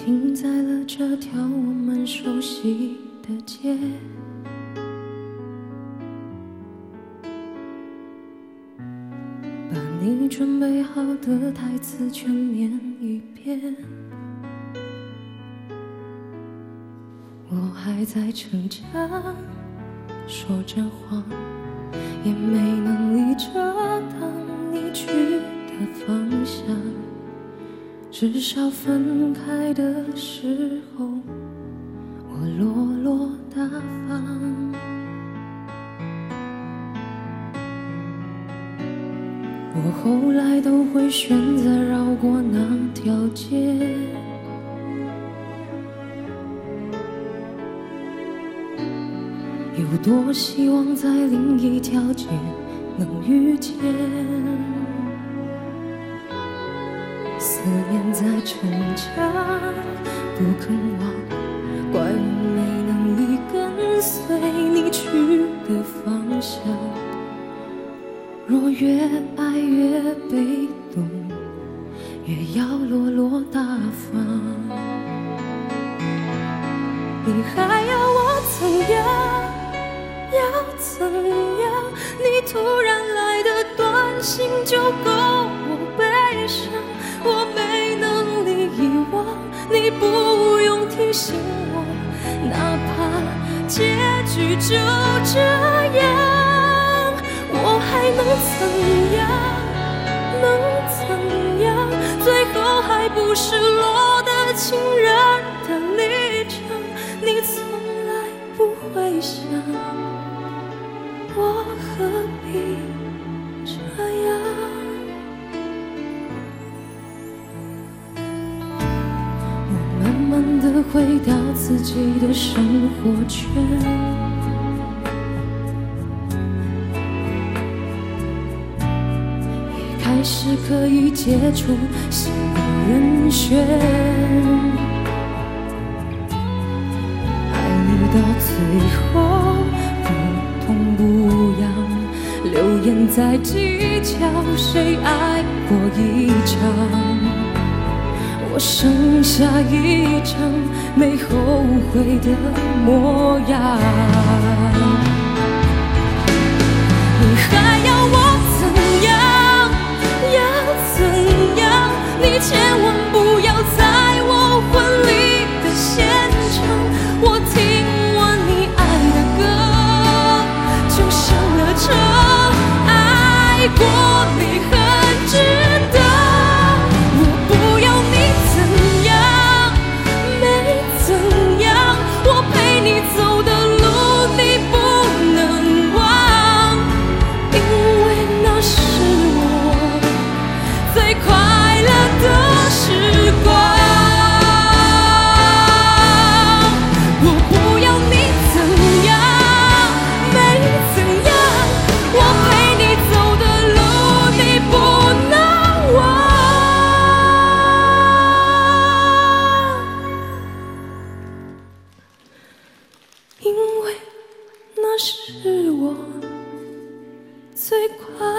停在了这条我们熟悉的街，把你准备好的台词全念一遍。我还在成长，说着谎，也没能力遮挡你去的方向。至少分开的时候，我落落大方。我后来都会选择绕过那条街，有多希望在另一条街能遇见。思念在逞强，不肯忘，怪我没能力跟随你去的方向。若越爱越被动，越要落落大方。你还要我怎样？要怎样？你突然来的短信就够我悲伤。我没能力遗忘，你不用提醒我，哪怕结局就这样，我还能怎样？能怎样？最后还不是落得情人的立场，你从来不会想，我何必这样？慢慢地回到自己的生活圈，也开始可以接触新的人选。爱你到最后不痛不痒，流言在计较谁爱过一场。我剩下一张没后悔的模样，你还要我怎样？要怎样？你千万不要在我婚礼的现场，我听完你爱的歌就上了车，爱过你很值得。因为那是我最快